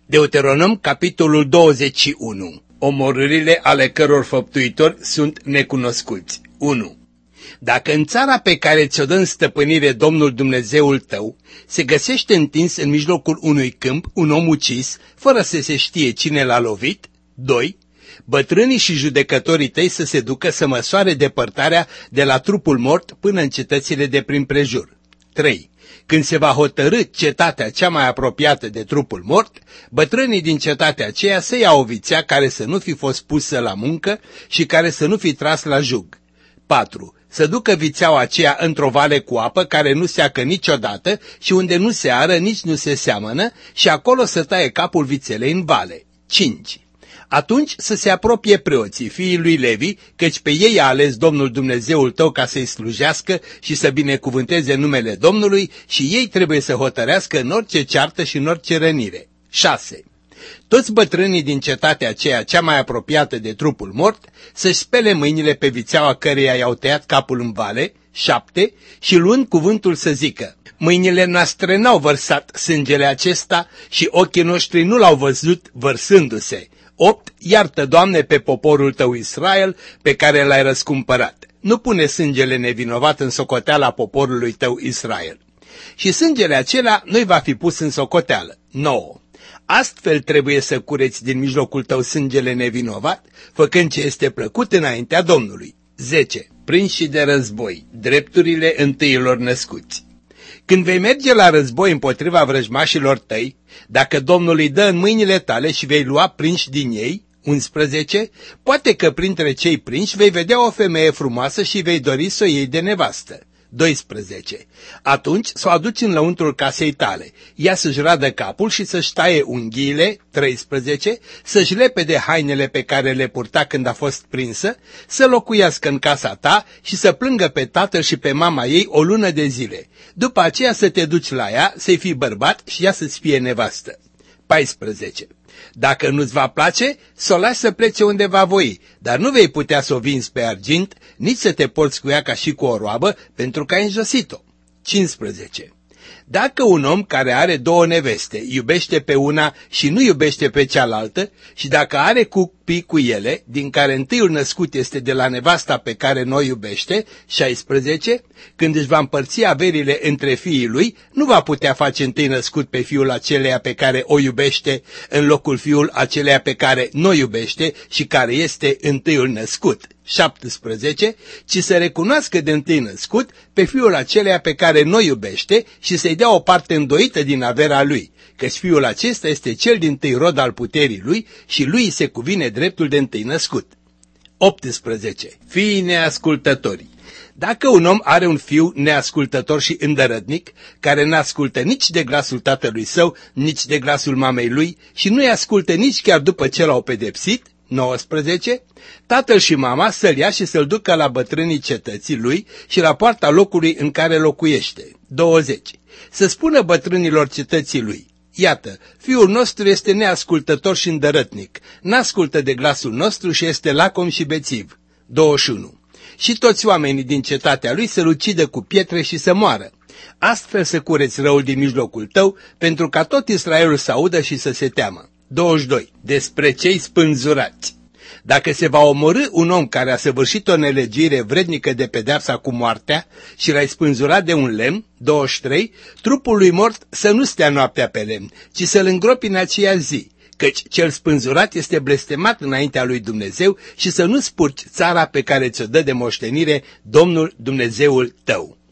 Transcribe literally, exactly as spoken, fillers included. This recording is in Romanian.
Deuteronom, capitolul douăzeci și unu. Omorârile ale căror făptuitori sunt necunoscuți. unu. Dacă în țara pe care ți-o dă în stăpânire Domnul Dumnezeul tău se găsește întins în mijlocul unui câmp un om ucis, fără să se știe cine l-a lovit, doi. Bătrânii și judecătorii tăi să se ducă să măsoare depărtarea de la trupul mort până în cetățile de prin prejur. trei. Când se va hotărâ cetatea cea mai apropiată de trupul mort, bătrânii din cetatea aceea să ia o vițea care să nu fi fost pusă la muncă și care să nu fi tras la jug. patru. Să ducă vițeaua aceea într-o vale cu apă care nu seacă niciodată și unde nu se ară, nici nu se seamănă, și acolo să taie capul vițelei în vale. cinci. Atunci să se apropie preoții, fiii lui Levi, căci pe ei a ales Domnul Dumnezeul tău ca să-i slujească și să binecuvânteze numele Domnului și ei trebuie să hotărească în orice ceartă și în orice rănire. șase. Toți bătrânii din cetatea aceea cea mai apropiată de trupul mort să-și spele mâinile pe vițeaua căreia i-au tăiat capul în vale. șapte. Și luând cuvântul să zică: mâinile noastre n-au vărsat sângele acesta și ochii noștri nu l-au văzut vărsându-se. opt. Iartă, Doamne, pe poporul tău Israel, pe care l-ai răscumpărat. Nu pune sângele nevinovat în socoteala poporului tău Israel. Și sângele acela nu-i va fi pus în socoteală. nouă. Astfel trebuie să cureți din mijlocul tău sângele nevinovat, făcând ce este plăcut înaintea Domnului. zece. Prinși de război, drepturile întâiilor născuți. Când vei merge la război împotriva vrăjmașilor tăi, dacă Domnul îi dă în mâinile tale și vei lua prinși din ei, unsprezece, poate că printre cei prinși vei vedea o femeie frumoasă și vei dori să o iei de nevastă. doisprezece. Atunci să o aduci în lăuntrul casei tale, ea să-și radă capul și să-și taie unghiile. treisprezece. Să-și lepede hainele pe care le purta când a fost prinsă, să locuiască în casa ta și să plângă pe tatăl și pe mama ei o lună de zile. După aceea să te duci la ea, să-i fii bărbat și ea să-ți fie nevastă. paisprezece. Dacă nu-ți va place, să o lași să plece unde va voi, dar nu vei putea să o vinzi pe argint, nici să te porți cu ea ca și cu o roabă, pentru că ai înjosit-o. cincisprezece. Dacă un om care are două neveste iubește pe una și nu iubește pe cealaltă, și dacă are copii cu ele, din care întâiul născut este de la nevasta pe care nu o iubește, șaisprezece, când își va împărți averile între fiii lui, nu va putea face întâi născut pe fiul aceleia pe care o iubește în locul fiul aceleia pe care nu o iubește și care este întâiul născut. șaptesprezece. Ci să recunoască de întâi născut pe fiul aceleia pe care nu iubește și să-i dea o parte îndoită din averea lui, căci fiul acesta este cel dintâi rod al puterii lui și lui se cuvine dreptul de întâi născut. optsprezece. Fiii neascultători. Dacă un om are un fiu neascultător și îndărătnic, care n-ascultă nici de glasul tatălui său, nici de glasul mamei lui și nu-i ascultă nici chiar după ce l-au pedepsit, nouăsprezece. Tatăl și mama să-l ia și să-l ducă la bătrânii cetății lui și la poarta locului în care locuiește. douăzeci. Să spună bătrânilor cetății lui: iată, fiul nostru este neascultător și îndărătnic, n-ascultă de glasul nostru și este lacom și bețiv. douăzeci și unu. Și toți oamenii din cetatea lui să-l ucidă cu pietre și să moară. Astfel să cureți răul din mijlocul tău, pentru ca tot Israelul să audă și să se teamă. douăzeci și doi. Despre cei spânzurați. Dacă se va omorâ un om care a săvârșit o nelegire vrednică de pedeapsa cu moartea și l-ai spânzurat de un lemn, douăzeci și trei, trupul lui mort să nu stea noaptea pe lemn, ci să-l îngropi în aceea zi, căci cel spânzurat este blestemat înaintea lui Dumnezeu, și să nu spurci țara pe care ți-o dă de moștenire Domnul Dumnezeul tău.